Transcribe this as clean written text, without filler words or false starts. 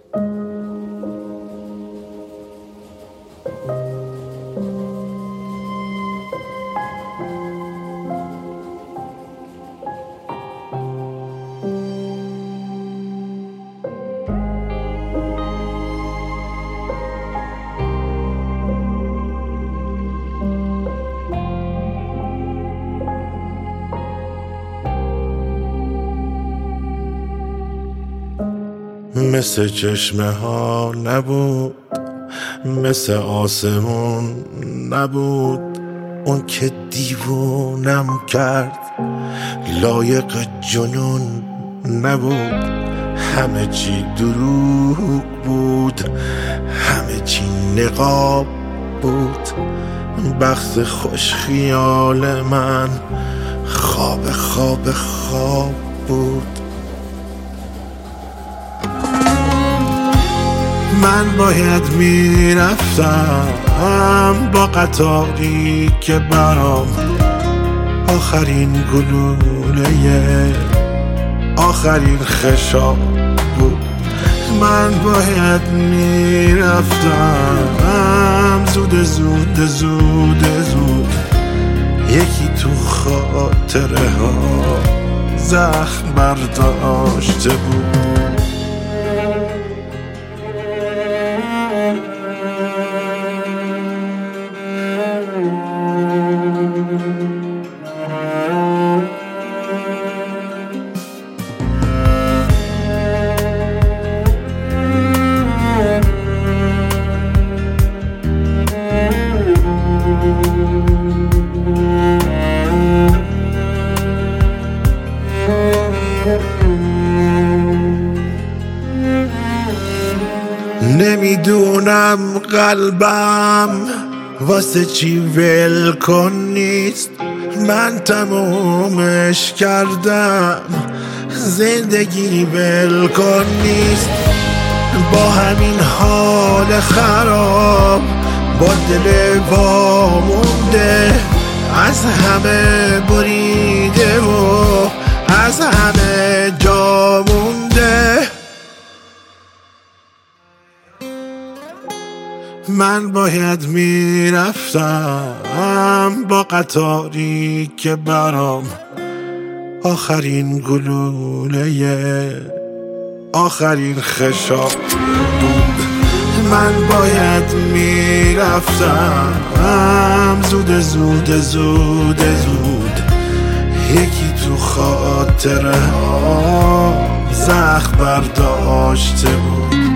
مثل چشمه ها نبود، مثل آسمون نبود، اون که دیوونم کرد لایق جنون نبود. همه چی دروغ بود، همه چی نقاب بود، بخت خوش خیال من خواب خواب خواب بود. من باید میرفتم با قطاری که برام آخرین گلوله آخرین خشاب بود. من باید میرفتم زود زود زود زود، یکی تو خاطره ها زخم برداشته بود. نمیدونم قلبم واسه چی ولکن نیست، من تمومش کردم زندگی ولکن نیست. با همین حال خراب با دل وامونده، از همه بریده و از همه جا مونده. من باید میرفتم با قطاری که برام آخرین گلوله آخرین خشاب بود. من باید میرفتم زود زود زود زود، یکی تو خاطره ها زخم برداشته بود.